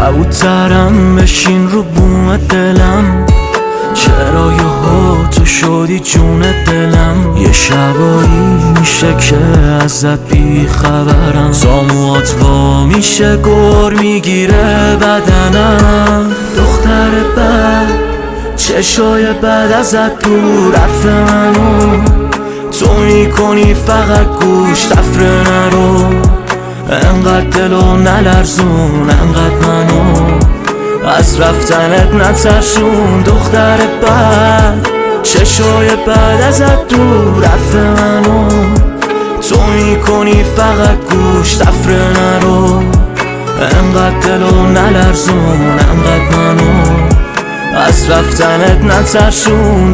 کبوترم بشین رو بوم دلم، چرا یهو تو شدی جون دلم. یه شبایی میشه که ازت بی خبرم، ساموات وا میشه گر میگیره بدنم. دختر بد چشای بد ازت دور رفته منو، تو میکنی فقط گوش تفره نرو. انقدر دلو نلرزون، انقدر منو از رفتنت نترسون. دختر بد چشای بد ازت دور رفته منو، تو میکنی فقط گوش تفره نرو. انقدر دلو نلرزون، انقدر منو از رفتنت نترسون.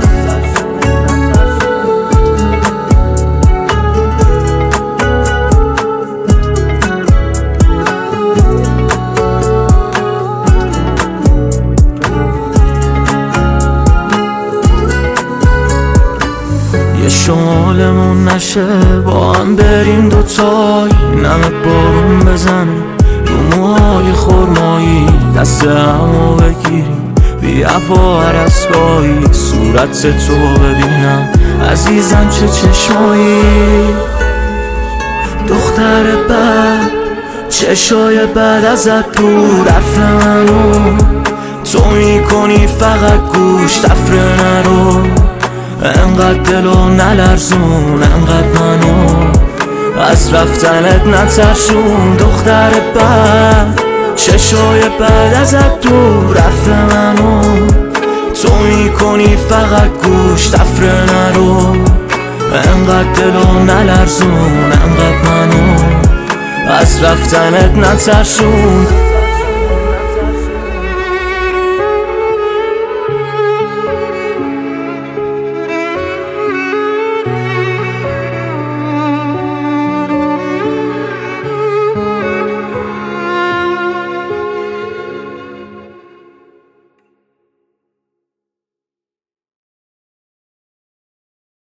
یه شمالمون نشه با هم بریم دوتایی، نمه بارون بزنه رو موهای خرمایی، دست همو بگیریم بی عفا هر اسبایی. صورت تو ببینم عزیزم چه چشمایی. دختر بد چشای بد ازت دور رفته منو، تو میکنی فقط گوش تفره نرو. انقدر دلو نلرزون، انقدر منو از رفتنت نترسون. دختر بد چشای بد ازت دور رفته منو، تو میکنی فقط گوش تفره نرو. انقدر دلو نلرزون، انقدر منو از رفتنت نترسون.